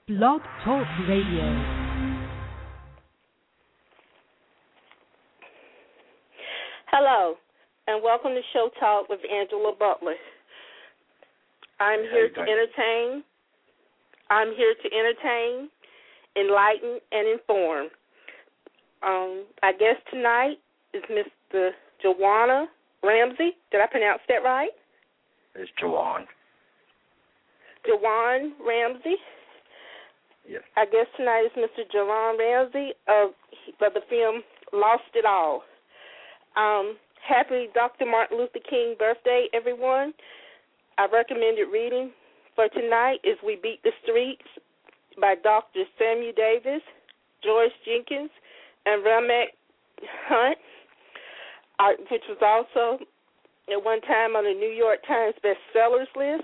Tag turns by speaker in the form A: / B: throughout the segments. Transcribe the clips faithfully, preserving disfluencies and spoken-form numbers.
A: Blog Talk Radio.
B: Hello, and welcome to Show Talk with Angela Butler. I'm here to entertain. I'm here to entertain, enlighten, and inform. Um, our guest tonight is Mister Joanna Ramsey. Did I pronounce that right?
C: It's Jawan.
B: Jawan Ramsey.
C: Yes.
B: Our guest tonight is Mister Jawan Ramsey of, of the film Lost It All. Um, happy Doctor Martin Luther King birthday, everyone. Our recommended reading for tonight is We Beat the Streets by Doctor Samuel Davis, George Jenkins, and Ramek Hunt, uh, which was also at one time on the New York Times bestsellers list.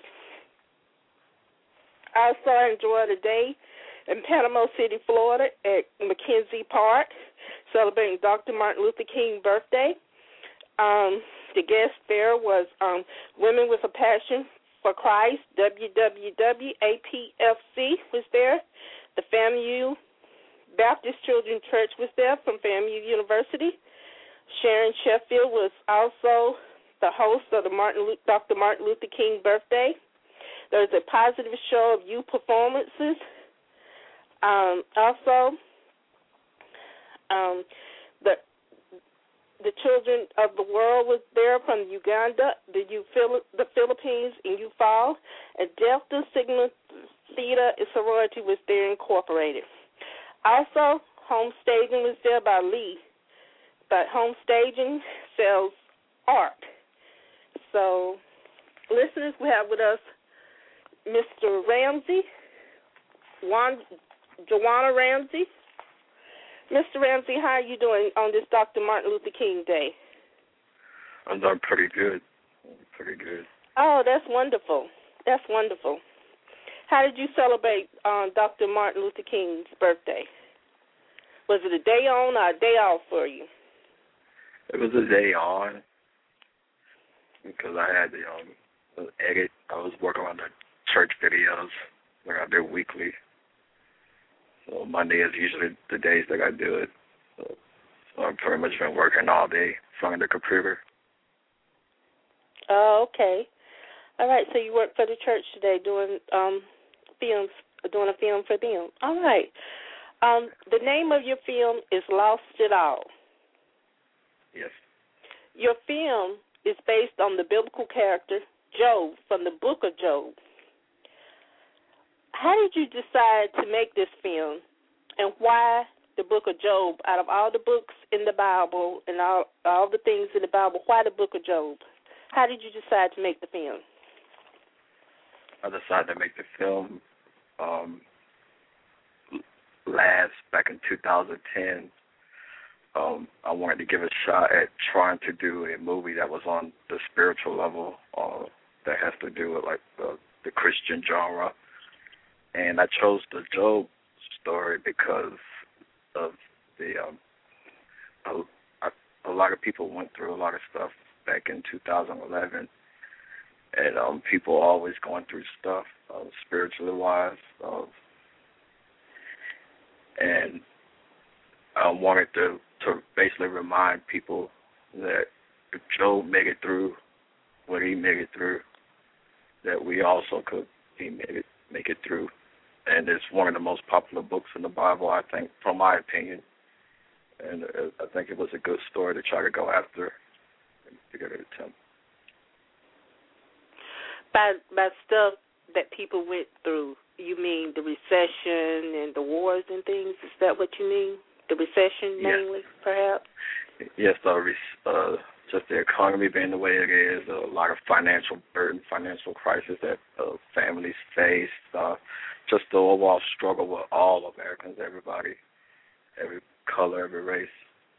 B: I also enjoyed a day in Panama City, Florida at McKenzie Park celebrating Doctor Martin Luther King's birthday. Um, the guest there was um, Women with a Passion for Christ, W W W A P F C was there. The FAMU Baptist Children's Church was there from FAMU University. Sharon Sheffield was also the host of the Martin, Doctor Martin Luther King birthday. There's a positive show of youth performances. Um, also, um, the the children of the world was there from Uganda, the U, the Philippines, and U F A L, and Delta Sigma Theta sorority was there incorporated. Also, home staging was there by Lee, but home staging sells art. So, listeners, we have with us Mister Ramsey, Juan, Joanna Ramsey. Mister Ramsey, how are you doing on this Doctor Martin Luther King Day?
C: I'm doing pretty good. Pretty good.
B: Oh, that's wonderful. That's wonderful. How did you celebrate um, Doctor Martin Luther King's birthday? Was it a day on or a day off for you?
C: It was a day on because I had the um, edit. I was working on the church videos that I do weekly. So Monday is usually the days that I do it. So, so I've pretty much been working all day from the computer.
B: Oh, okay. All right, so you work for the church today doing um, films, doing a film for them. All right. Um, the name of your film is Lost It All.
C: Yes.
B: Your film is based on the biblical character Job from the book of Job. How did you decide to make this film, and why the book of Job? Out of all the books in the Bible and all, all the things in the Bible, why the book of Job? How did you decide to make the film?
C: I decided to make the film um, last, back in two thousand ten. Um, I wanted to give a shot at trying to do a movie that was on the spiritual level, uh, that has to do with like the, the Christian genre. And I chose the Job story because of the um, a, a lot of people went through a lot of stuff back in two thousand eleven, and um, people always going through stuff uh, spiritually wise, uh, and I wanted to to basically remind people that if Job made it through what he made it through, that we also could be made it, make it through. And it's one of the most popular books in the Bible, I think, from my opinion. And uh, I think it was a good story to try to go after and to get it attempt.
B: By, by stuff that people went through, you mean the recession and the wars and things? Is that what you mean? The recession mainly, yes. Perhaps?
C: Yes, uh, uh, just the economy being the way it is, a lot of financial burden, financial crisis that uh, families face, uh, just the overall struggle with all Americans, everybody, every color, every race.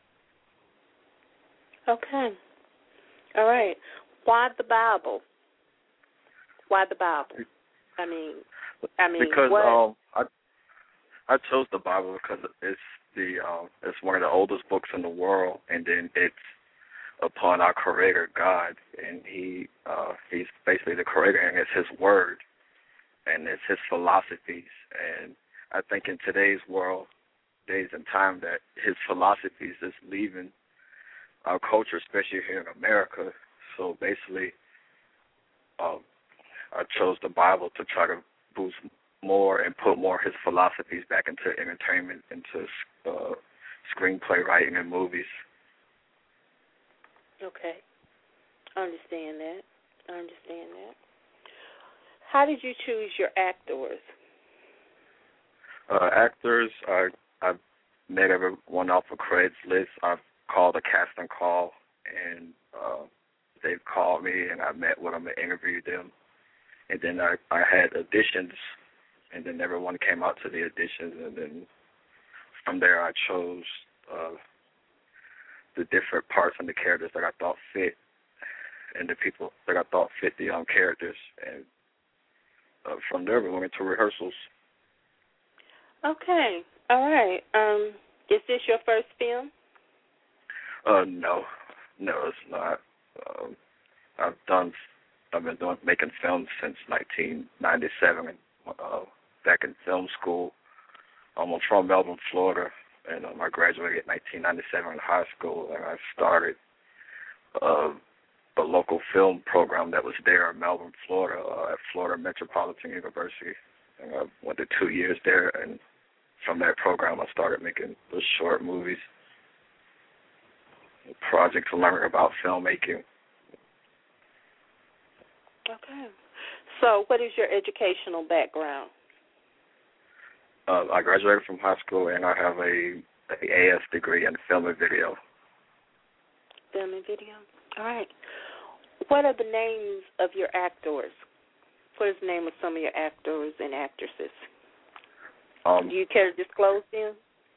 B: Okay. All right. Why the Bible? Why the Bible? I mean, I mean,
C: because
B: what?
C: um, I I chose the Bible because it's the um, it's one of the oldest books in the world, and then it's upon our Creator God, and He uh, He's basically the Creator, and it's His Word, and it's His philosophies, and I think in today's world, days and time, that his philosophy is just leaving our culture, especially here in America. So basically, um, I chose the Bible to try to boost more and put more of his philosophies back into entertainment, into uh, screenplay writing and movies.
B: Okay. I understand that. I understand that. How did you choose your actors?
C: Uh, actors, I I met everyone off of Craigslist. I've called a casting call, and uh, they've called me, and I met with them and interviewed them. And then I, I had auditions, and then everyone came out to the auditions, and then from there I chose uh, the different parts and the characters that I thought fit, and the people that I thought fit the um, characters. And uh, from there we went into rehearsals.
B: Okay. All right. Um, is this your first film?
C: Uh, no, no, it's not. Um, I've done, I've been doing making films since nineteen ninety-seven, uh, back in film school. Um, I'm from Melbourne, Florida, and um, I graduated in nineteen ninety-seven in high school, and I started uh, a local film program that was there in Melbourne, Florida, uh, at Florida Metropolitan University. And I went to two years there, and from that program I started making the short movies, projects to learn about filmmaking.
B: Okay. So what is your educational background?
C: Uh, I graduated from high school, and I have a, a A S degree in film and video.
B: Film and video. All right. What are the names of your actors? What is the name of some of your actors and actresses?
C: Um,
B: Do you care to disclose them?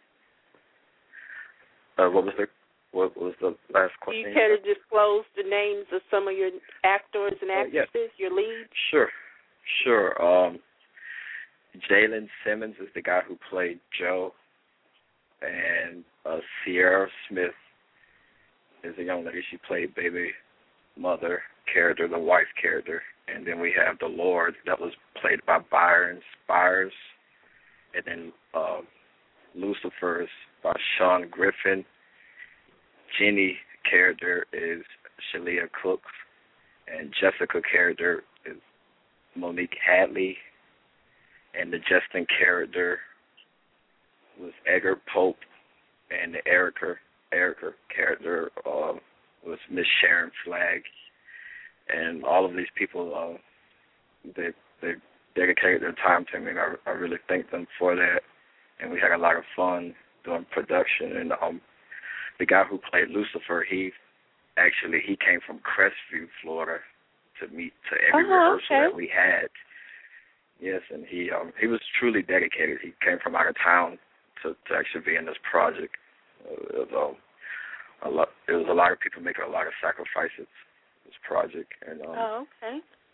C: Uh, what was the what was the last question?
B: Do you care to disclose the names of some of your actors and actresses,
C: uh, yes.
B: your leads?
C: Sure, sure. Um, Jalen Simmons is the guy who played Joe, and uh, Sierra Smith is a young lady. She played baby mother character, the wife character. And then we have the Lord that was played by Byron Spires, and then uh, Lucifer is by Sean Griffin. Jenny character is Shalia Cooks, and Jessica character is Monique Hadley, and the Justin character was Edgar Pope, and the Erica Erica character uh, was Miss Sharon Flagg. And all of these people, uh, they they dedicated their time to me, and I, I really thank them for that. And we had a lot of fun doing production. And um, the guy who played Lucifer, he actually he came from Crestview, Florida, to meet to every
B: oh,
C: rehearsal
B: okay.
C: that we had. Yes, and he um, he was truly dedicated. He came from out of town to, to actually be in this project. Uh, it was um, a lot. It was a lot of people making a lot of sacrifices. This project, and um,
B: oh, okay.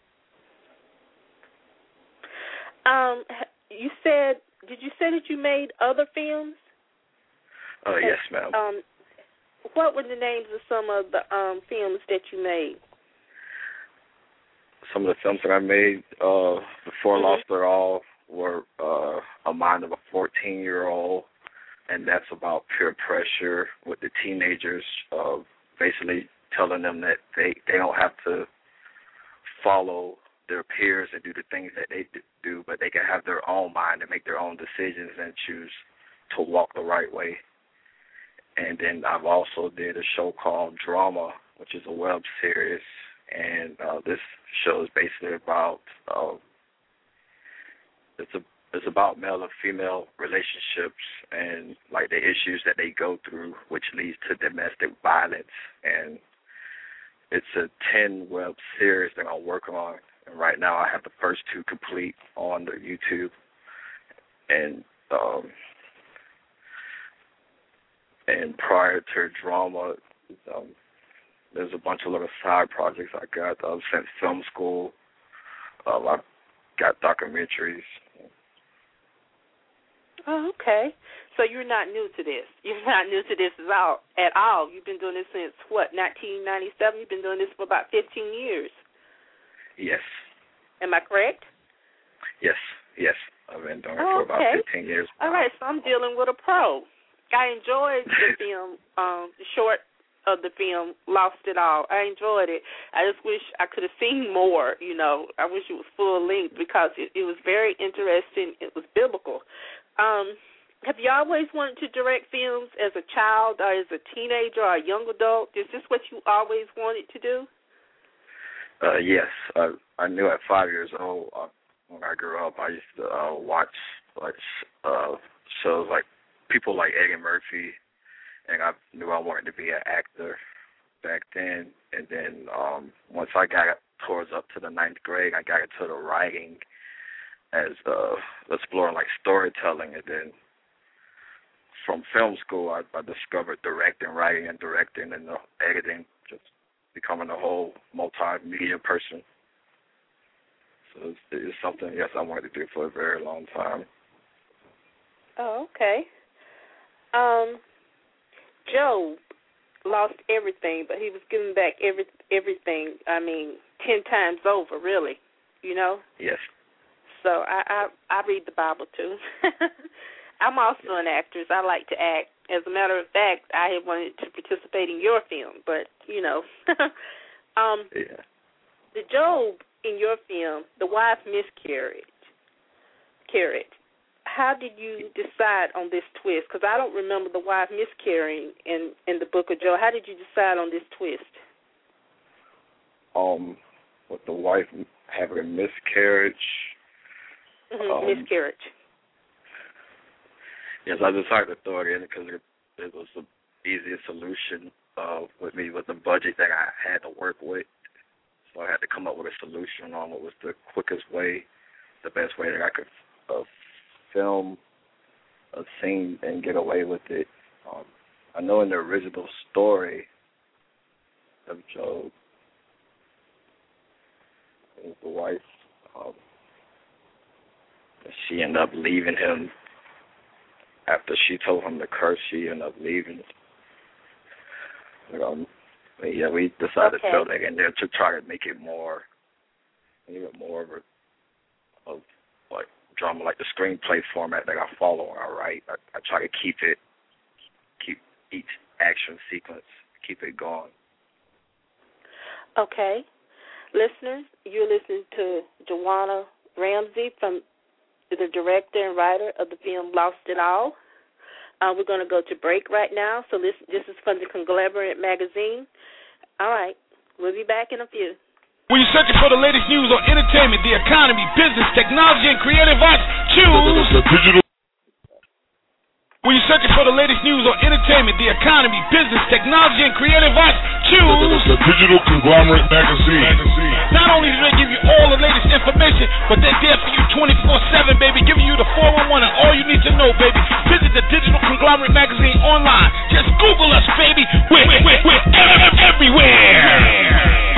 B: Um, you said, did you say that you made other films?
C: Uh, and, yes, ma'am.
B: Um, what were the names of some of the um films that you made?
C: Some of the films that I made uh, before
B: mm-hmm.
C: Lost It All were uh, A Mind of a fourteen-year-old, and that's about peer pressure with the teenagers, uh, basically telling them that they, they don't have to follow their peers and do the things that they do, but they can have their own mind and make their own decisions and choose to walk the right way. And then I've also did a show called Drama, which is a web series, and uh, this show is basically about uh, it's a it's about male and female relationships and like the issues that they go through, which leads to domestic violence. And it's a ten web series that I'm working on, and right now I have the first two complete on the YouTube. And um, and prior to Drama, um, there's a bunch of little side projects I got uh, since film school. Um, I've got documentaries.
B: Oh, okay. So you're not new to this. You're not new to this at all. At all. You've been doing this since, what, nineteen ninety-seven? You've been doing this for about fifteen years.
C: Yes.
B: Am I correct?
C: Yes, yes. I've been doing it
B: Oh,
C: for about
B: okay.
C: fifteen years now.
B: All right, so I'm dealing with a pro. I enjoyed the film, um, the short of the film, Lost It All. I enjoyed it. I just wish I could have seen more, you know. I wish it was full length because it, it was very interesting. It was biblical. Um, have you always wanted to direct films as a child or as a teenager or a young adult? Is this what you always wanted to do?
C: Uh, yes. I, I knew at five years old, uh, when I grew up, I used to uh, watch like uh, shows like people like Eddie Murphy, and I knew I wanted to be an actor back then. And then um, once I got towards up to the ninth grade, I got into the writing as uh, exploring like storytelling. And then from film school, I, I discovered directing, writing, and directing, and the editing, just becoming a whole multimedia person. So it's, it's something, yes, I wanted to do for a very long time.
B: Oh, okay. Um, Job lost everything, but he was giving back every everything. I mean, ten times over, really. You know.
C: Yes.
B: So I I, I read the Bible too. I'm also an actress. I like to act. As a matter of fact, I had wanted to participate in your film, but you know. um,
C: yeah.
B: The Job in your film, the wife miscarriage. Carried. How did you decide on this twist? Because I don't remember the wife miscarrying in, in the book of Job. How did you decide on this twist?
C: Um, with the wife having a miscarriage.
B: Mm-hmm,
C: um,
B: miscarriage.
C: Yes, I decided to throw it in because it, it was the easiest solution uh, with me with the budget that I had to work with. So I had to come up with a solution on what was the quickest way, the best way that I could uh, film a scene and get away with it. Um, I know in the original story of Job, it was the wife, um, she ended up leaving him after she told him to curse. She ended up leaving. Um, but yeah, we decided
B: okay.
C: to throw that in there to try to make it more, even more of a, of like drama, like the screenplay format that I follow when I write. I, I try to keep it, keep each action sequence, keep it going.
B: Okay. Listeners, you're listening to Joanna Ramsey, from the director and writer of the film Lost It All. Uh, we're going to go to break right now. So this, this is from the Conglomerate magazine. All right. We'll be back in a few.
A: When you're searching for the latest news on entertainment, the economy, business, technology, and creative arts, choose the digital. When you're searching for the latest news on entertainment, the economy, business, technology, and creative arts, choose the Digital Conglomerate magazine. Not only do they give you all the latest information, but they're there for you twenty-four seven, baby, giving you the four one one and all you need to know, baby. Visit the Digital Conglomerate magazine online. Just Google us, baby. We're, we're, we're everywhere.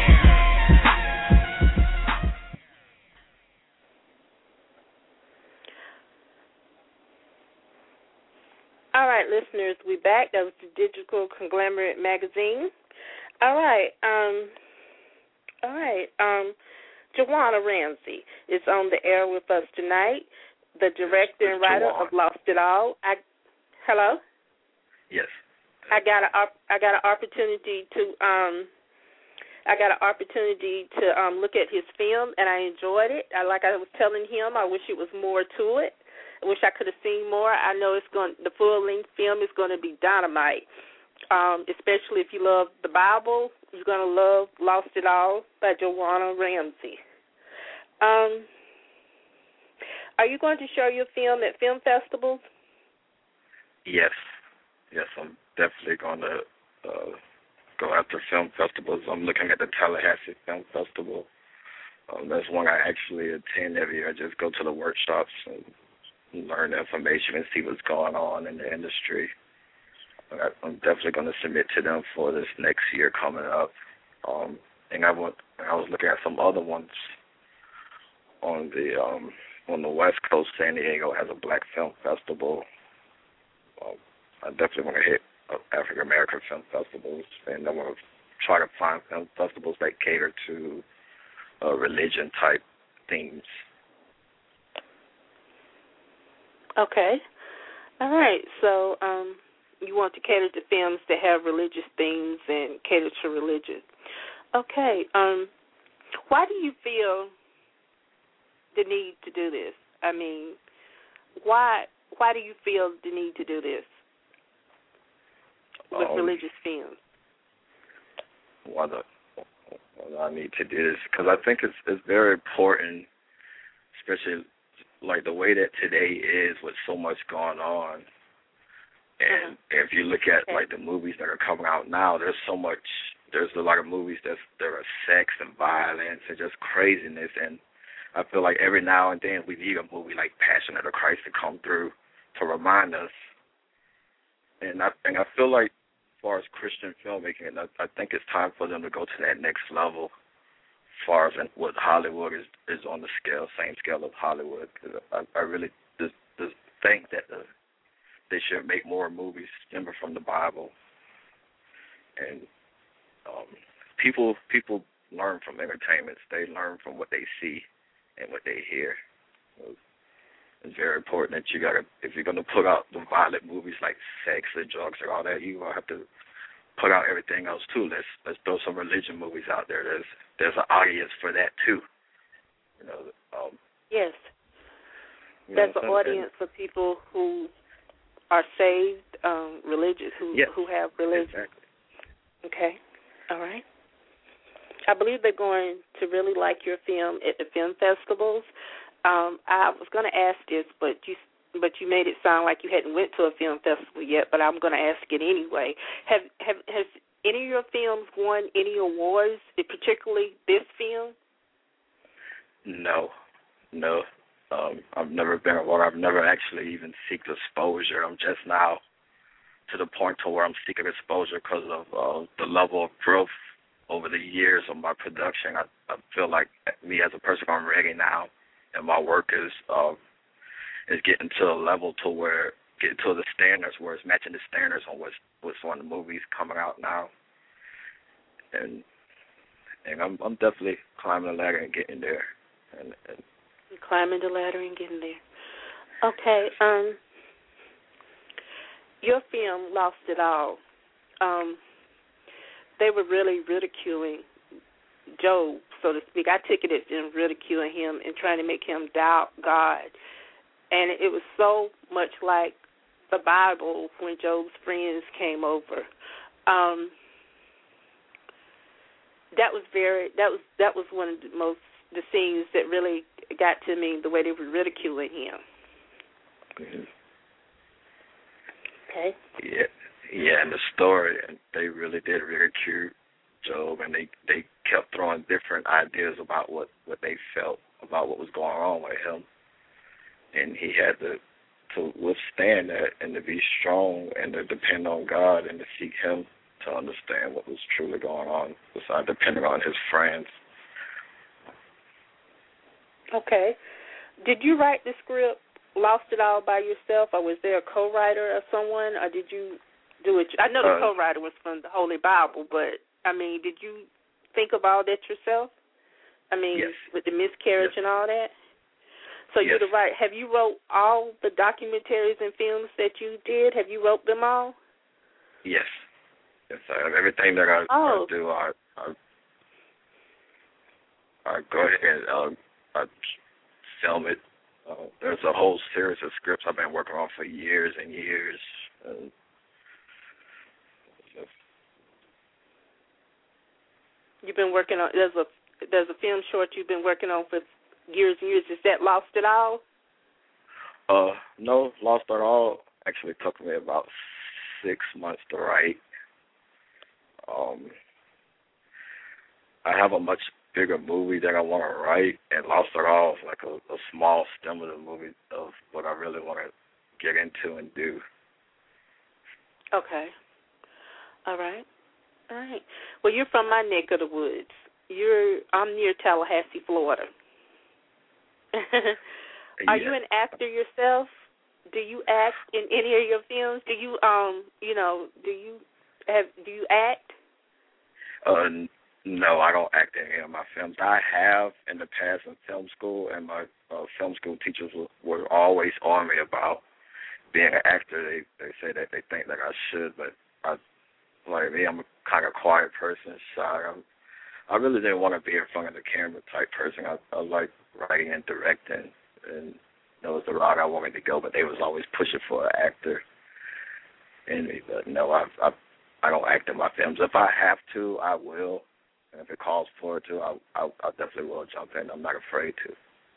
B: All right, listeners, we back. That was the Digital Conglomerate magazine. All right, um, all right. Um, Joanna Ramsey is on the air with us tonight, the director and writer of Lost It All. I, hello.
C: Yes.
B: I got a I got an opportunity to um, I got an opportunity to um look at his film, and I enjoyed it. I, like I was telling him, I wish it was more to it. I wish I could have seen more. I know it's going. The full-length film is going to be dynamite, um, especially if you love the Bible. You're going to love Lost It All by Joanna Ramsey. Um, are you going to show your film at film festivals?
C: Yes. Yes, I'm definitely going to uh, go after film festivals. I'm looking at the Tallahassee Film Festival. Um, that's one I actually attend every year. I just go to the workshops and learn information and see what's going on in the industry. I'm definitely going to submit to them for this next year coming up. Um, and I want, I was looking at some other ones on the um, on the West Coast. San Diego has a Black Film Festival. Um, I definitely want to hit uh, African American film festivals, and I want to try to find film festivals that cater to uh, religion type themes.
B: Okay. All right. So um, you want to cater to films that have religious themes and cater to religion. Okay. Um, why do you feel the need to do this? I mean, why why do you feel the need to do this with
C: um,
B: religious films?
C: Why the why I need to do this? Because I think it's it's very important, especially like the way that today is with so much going on. And uh-huh. if you look at okay. like the movies that are coming out now, there's so much. There's a lot of movies that's there are sex and violence and just craziness. And I feel like every now and then we need a movie like Passion of the Christ to come through to remind us. And I and I feel like as far as Christian filmmaking, I, I think it's time for them to go to that next level. As far as what Hollywood is is on the scale, same scale of Hollywood. Cause I, I really just, just think that the, they should make more movies stemming from the Bible. And um, people people learn from entertainments. They learn from what they see and what they hear. It's very important that you gotta, if you're gonna put out the violent movies like sex and drugs and all that, you gonna have to put out everything else too. Let's let's throw some religion movies out there. There's there's an audience for that too. You know. Um,
B: yes.
C: There's
B: an audience and, for people who are saved, um, religious, who
C: yes,
B: who have religion.
C: Exactly.
B: Okay. All right. I believe they're going to really like your film at the film festivals. Um, I was going to ask this, but you but you made it sound like you hadn't went to a film festival yet. But I'm going to ask it anyway. Have have has any of your films won any awards, particularly this film?
C: No, no. Um, I've never been awarded. I've never actually even seeked exposure. I'm just now to the point to where I'm seeking exposure because of uh, the level of growth over the years of my production. I, I feel like me as a person, I'm ready now, and my work is uh, is getting to a level to where getting to the standards where it's matching the standards on what's what's on the movies coming out now, and and I'm I'm definitely climbing the ladder and getting there, and, and
B: climbing the ladder and getting there. Okay, um, your film Lost It All. Um, they were really ridiculing Job, so to speak. I took it as them ridiculing him and trying to make him doubt God. And it was so much like the Bible when Job's friends came over. Um, that was very that was that was one of the most the scenes that really got to me, the way they were ridiculing him.
C: Mm-hmm.
B: Okay.
C: Yeah. Yeah, and the story, and they really did ridicule Job, and they, they kept throwing different ideas about what, what they felt about what was going on with him. And he had to to withstand that and to be strong and to depend on God and to seek him to understand what was truly going on, besides depending on his friends.
B: Okay. Did you write the script, Lost It All, by yourself, or was there a co-writer or someone, or did you do it? I know the uh, co-writer was from the Holy Bible, but, I mean, did you think of all that yourself? I mean,
C: yes.
B: with the miscarriage
C: yes.
B: and all that? So
C: yes.
B: you're the right. Have you wrote all the documentaries and films that you did? Have you wrote them all?
C: Yes. Yes, I have everything that I,
B: oh.
C: I do. I, I, I go ahead and uh, I film it. Uh, there's a whole series of scripts I've been working on for years and years. And
B: you've been working on. There's a there's a film short you've been working on for years and years. Is that Lost It All?
C: Uh, no, Lost It All actually took me about six months to write. Um, I have a much bigger movie that I want to write, and Lost It All is like a, a small stem of the movie of what I really want to get into and do.
B: Okay. All right. All right. Well, you're from my neck of the woods. You're I'm near Tallahassee, Florida. Are
C: yeah.
B: you an actor yourself? Do you act in any of your films? Do you um you know do you have do you act?
C: Uh, No, I don't act in any of my films. I have in the past in film school, and my uh, film school teachers were, were always on me about being an actor. They they say that they think that I should, but I, like me, I'm a kind of quiet person, shy. I'm, I really didn't want to be in front of the camera type person. I, I like writing and directing, and that was the route I wanted to go. But they was always pushing for an actor in me. But no, I I I don't act in my films. If I have to, I will. And if it calls for it to, I, I, I definitely will jump in. I'm not afraid to.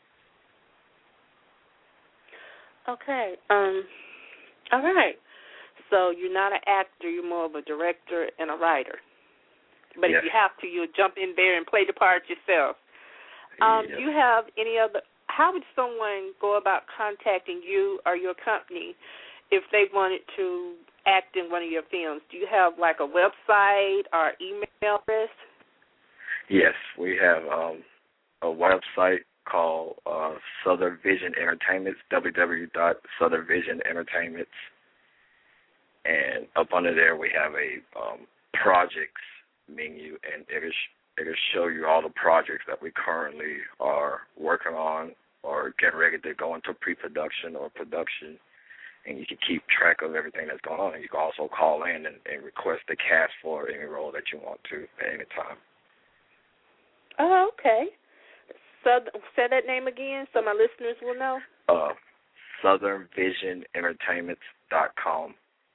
B: Okay. Um. All right. So you're not an actor. You're more of a director and a writer. But
C: yes.
B: if you have to, you'll jump in there and play the part yourself. Um,
C: yes.
B: Do you have any other? How would someone go about contacting you or your company if they wanted to act in one of your films? Do you have like a website or email address?
C: Yes, we have um, a website called uh, Southern Vision Entertainments, w w w dot southern vision entertainments. And up under there we have a um, projects menu, and it'll, it'll show you all the projects that we currently are working on or getting ready to go into pre-production or production. And you can keep track of everything that's going on. And you can also call in and, and request a cast for any role that you want to at any time.
B: Oh, okay. So, say that name again so my listeners will know.
C: Uh, southern vision entertainments dot com.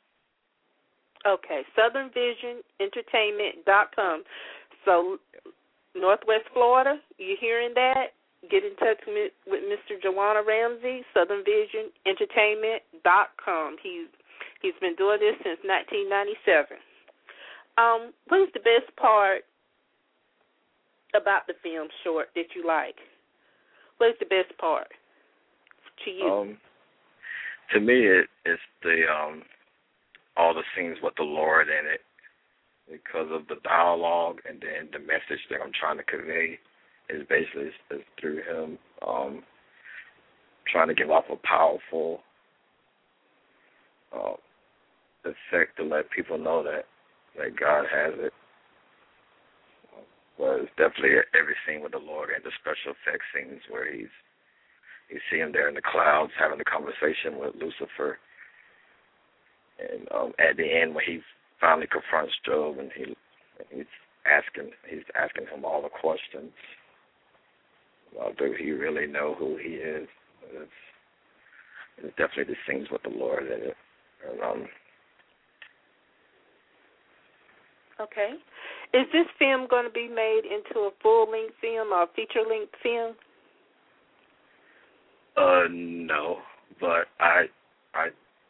B: Okay, southern vision entertainment dot com. So, Northwest Florida, you hearing that? Get in touch with, with Mister Joanna Ramsey, southern vision entertainment dot com. He's he's been doing this since nineteen ninety-seven. Um, what is the best part about the film short that you like? What is the best part to you?
C: Um, to me, it, it's the um, all the scenes with the Lord in it, because of the dialogue and then the message that I'm trying to convey is basically is, is through him um, trying to give off a powerful uh, effect to let people know that that God has it. Well, it's definitely every scene with the Lord and the special effects scenes where he's you see him there in the clouds having a conversation with Lucifer, and um, at the end when he finally confronts Job and he he's asking he's asking him all the questions. Well, do he really know who he is? It's, it's definitely the scenes with the Lord in it. And, um,
B: okay. Is this film going to be made into a full-length film or a feature-length film?
C: Uh, no, but I, I,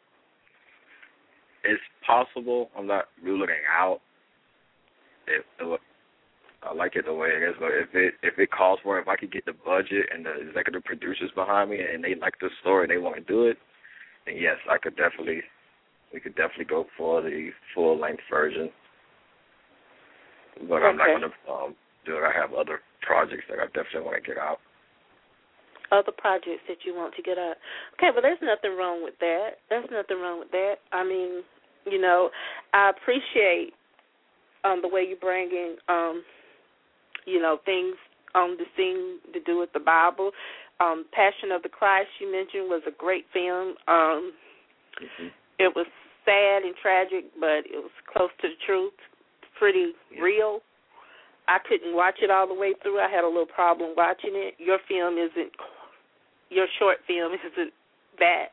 C: it's possible. I'm not ruling it out. If I like it the way it is, but if it if it calls for it, if I could get the budget and the executive producers behind me and they like the story and they want to do it, then yes, I could definitely, we could definitely go for the full-length version. But okay. I'm not going to um, do it. I have other projects that I definitely want to get out.
B: Other projects that you want to get out. Okay, well, there's nothing wrong with that. There's nothing wrong with that. I mean, you know, I appreciate um, the way you bring in, um, you know, things on the scene to do with the Bible. Um, Passion of the Christ, you mentioned, was a great film. Um, mm-hmm. It was sad and tragic, but it was close to the truth. Pretty real. I couldn't watch it all the way through. I had a little problem watching it. Your film isn't, your short film isn't that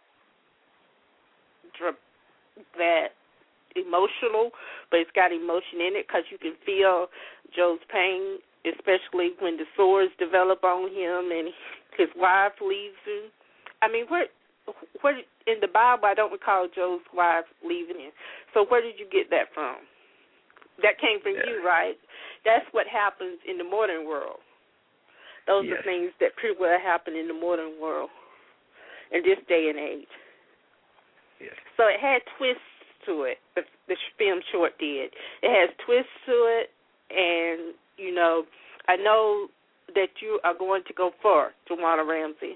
B: that emotional, but it's got emotion in it because you can feel Job's pain, especially when the sores develop on him and his wife leaves him. I mean, where, where in the Bible, I don't recall Job's wife leaving him. So where did you get that from? That came from yeah. you, right? That's what happens in the modern world. Those yes. are things that pretty well happen in the modern world in this day and age.
C: Yes.
B: So it had twists to it, the, the film short did. It has twists to it, and, you know, I know that you are going to go far, Joanna Ramsey.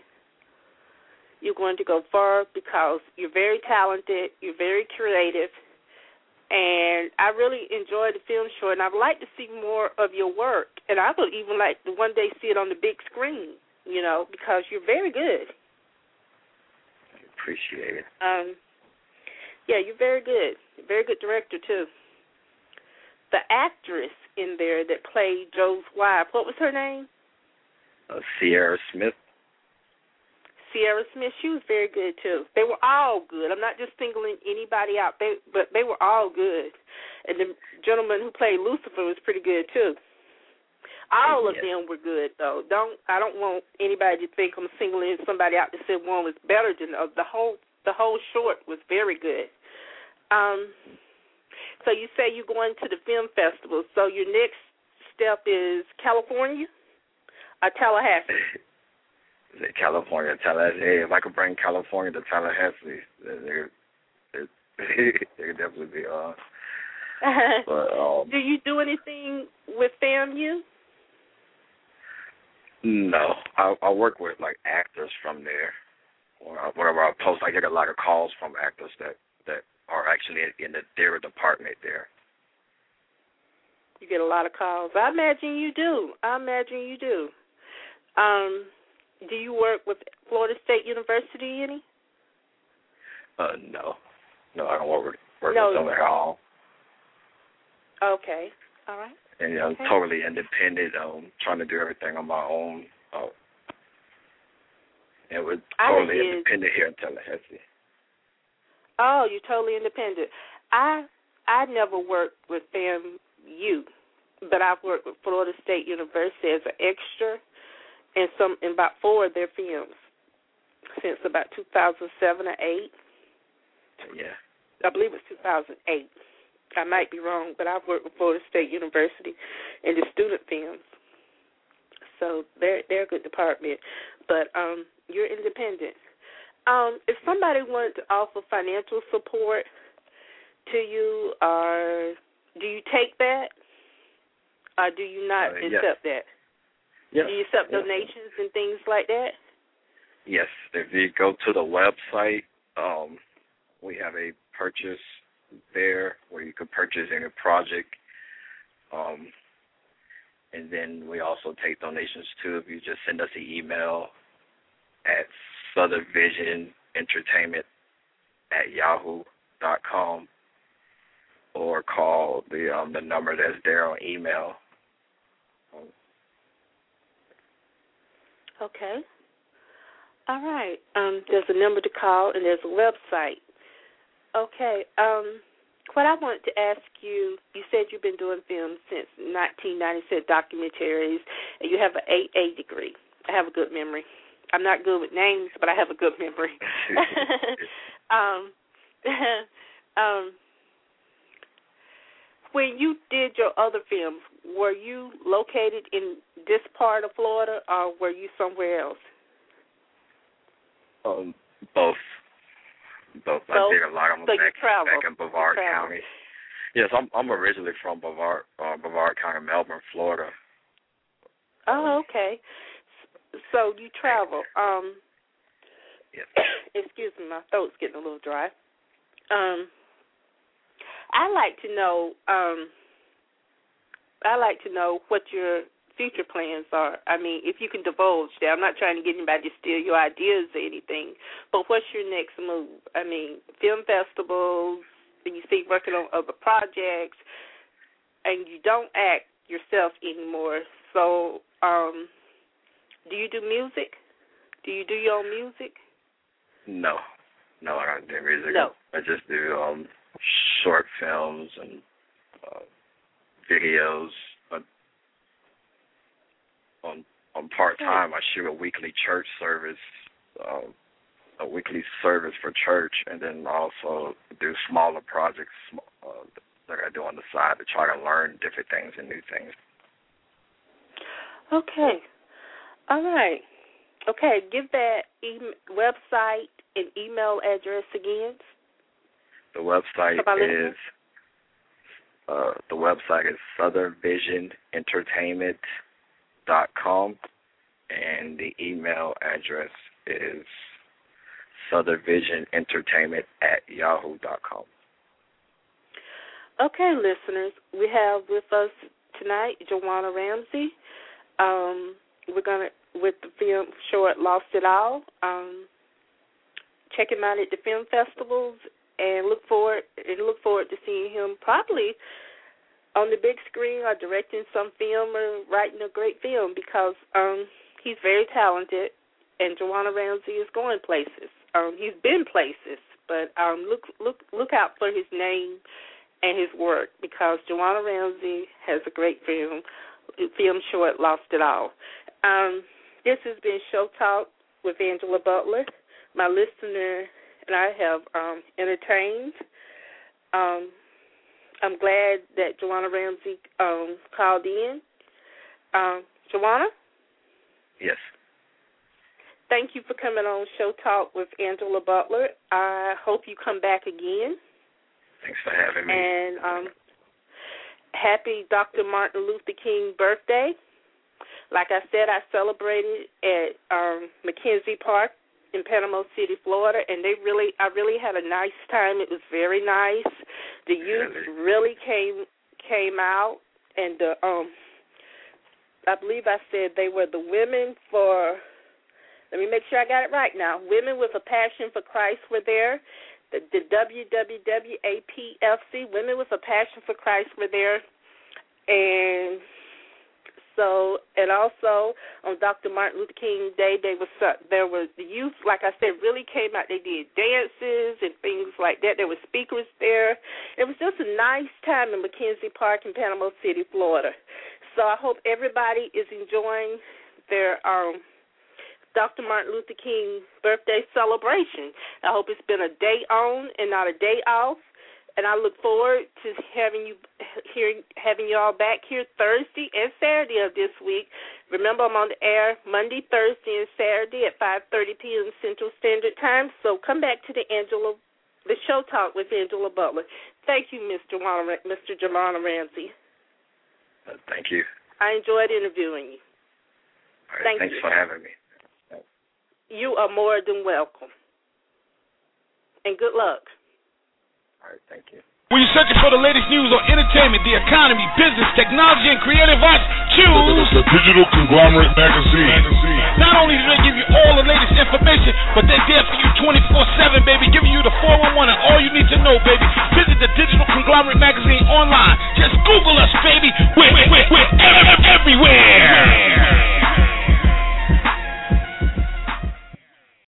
B: You're going to go far because you're very talented, you're very creative, And I really enjoyed the film short, and I'd like to see more of your work. And I would even like to one day see it on the big screen, you know, because you're very good.
C: I appreciate it.
B: Um, yeah, you're very good. You're a very good director, too. The actress in there that played Joe's wife, what was her name?
C: Uh, Sierra Smith.
B: Sierra Smith, she was very good, too. They were all good. I'm not just singling anybody out, they, but they were all good. And the gentleman who played Lucifer was pretty good, too. All of
C: yeah.
B: them were good, though. Don't I don't want anybody to think I'm singling somebody out to say one was better than the, the whole. The whole short was very good. Um, so you say you're going to the film festival. So your next step is California or Tallahassee?
C: California, Tallahassee. Hey, if I could bring California to Tallahassee, then there, there, there could definitely be on. But um,
B: do you do anything with FAMU?
C: No, I, I work with like actors from there. Whenever I post, I get a lot of calls from actors that, that are actually in the theater department there.
B: You get a lot of calls. I imagine you do. I imagine you do. Um. Do you work with Florida State University any?
C: Uh, no. No, I don't work with, work
B: no.
C: with them at all.
B: Okay. All right.
C: And you know,
B: okay.
C: I'm totally independent, um, trying to do everything on my own. Uh, and we're totally independent here in Tallahassee.
B: Oh, you're totally independent. I I never worked with FAMU, but I've worked with Florida State University as an extra. And some in about four of their films since about two thousand seven or eight.
C: Yeah.
B: I believe it's two thousand eight. I might be wrong, but I've worked with Florida State University in the student films. So they're they're a good department. But um, you're independent. Um, if somebody wanted to offer financial support to you, or do you take that, or do you not
C: uh,
B: accept
C: yes.
B: that?
C: Yes.
B: Do you accept
C: yes.
B: donations and things like that?
C: Yes. If you go to the website, um, we have a purchase there where you can purchase any project. Um, and then we also take donations too. If you just send us an email at southern vision entertainment at yahoo dot com or call the um, the number that's there on email. Um,
B: Okay. All right. Um, there's a number to call and there's a website. Okay. Um, what I wanted to ask you, you said you've been doing films since nineteen ninety-six, documentaries, and you have an A A degree. I have a good memory. I'm not good with names, but I have a good memory. um, um, when you did your other films, were you located in this part of Florida, or were you somewhere else?
C: Um, both. Both.
B: both?
C: I did a lot of them
B: so
C: back,
B: back
C: in Brevard County. Yes, I'm I'm originally from Brevard, uh, Brevard County, Melbourne, Florida.
B: Oh, okay. So you travel. Um,
C: yes.
B: Excuse me, my throat's getting a little dry. Um, I like to know. Um, I like to know what your future plans are. I mean, if you can divulge that. I'm not trying to get anybody to steal your ideas or anything, but what's your next move? I mean, film festivals, and you see working on other projects, and you don't act yourself anymore. So, um, do you do music? Do you do your own music?
C: No. No, I don't do music.
B: No.
C: I just do um, short films and uh, videos. On on part time, I shoot a weekly church service, uh, a weekly service for church, and then also do smaller projects uh, that I do on the side to try to learn different things and new things.
B: Okay, all right. Okay, give that e- website and email address again.
C: The website is uh, the website is southern vision entertainment dot com, and the email address is southern vision entertainment at yahoo dot com.
B: Okay, listeners, we have with us tonight Joanna Ramsey. Um, we're gonna with the film short "Lost It All." Um, check him out at the film festivals, and look forward and look forward to seeing him probably on the big screen or directing some film or writing a great film, because um, he's very talented, and Joanna Ramsey is going places. Um, he's been places, but um, look look look out for his name and his work, because Joanna Ramsey has a great film, film short, Lost It All. Um, this has been Show Talk with Angela Butler. My listener and I have um, entertained. Um, I'm glad that Joanna Ramsey um, called in. Um, Joanna?
C: Yes.
B: Thank you for coming on Show Talk with Angela Butler. I hope you come back again.
C: Thanks for having me.
B: And um, happy Doctor Martin Luther King birthday. Like I said, I celebrated at um, McKenzie Park in Panama City, Florida, and they really, I really had a nice time. It was very nice. The youth really came came out, and the, um, I believe I said they were the women for. Let me make sure I got it right now. Women with a Passion for Christ were there. The, the W W W A P F C, Women with a Passion for Christ, were there. And so, and also on Doctor Martin Luther King Day, they was, there was the youth, like I said, really came out. They did dances and things like that. There were speakers there. It was just a nice time in McKenzie Park in Panama City, Florida. So I hope everybody is enjoying their um Doctor Martin Luther King birthday celebration. I hope it's been a day on and not a day off, and I look forward to having you hearing having you all back here Thursday and Saturday of this week. Remember, I'm on the air Monday, Thursday, and Saturday at five thirty p.m. Central Standard Time. So come back to the Angela, the Show Talk with Angela Butler. Thank you, Mister Joanna, Mister Joanna Ramsey.
C: Uh, thank you.
B: I enjoyed interviewing you.
C: All right,
B: Thank
C: thanks
B: you.
C: for having me.
B: You are more than welcome. And good luck.
C: All right, thank you.
A: When you're searching for the latest news on entertainment, the economy, business, technology, and creative arts, choose
D: the Digital Conglomerate Magazine.
A: Not only do they give you all the latest information, but they're there for you twenty-four seven, baby, giving you the four one one and all you need to know, baby. Visit the Digital Conglomerate Magazine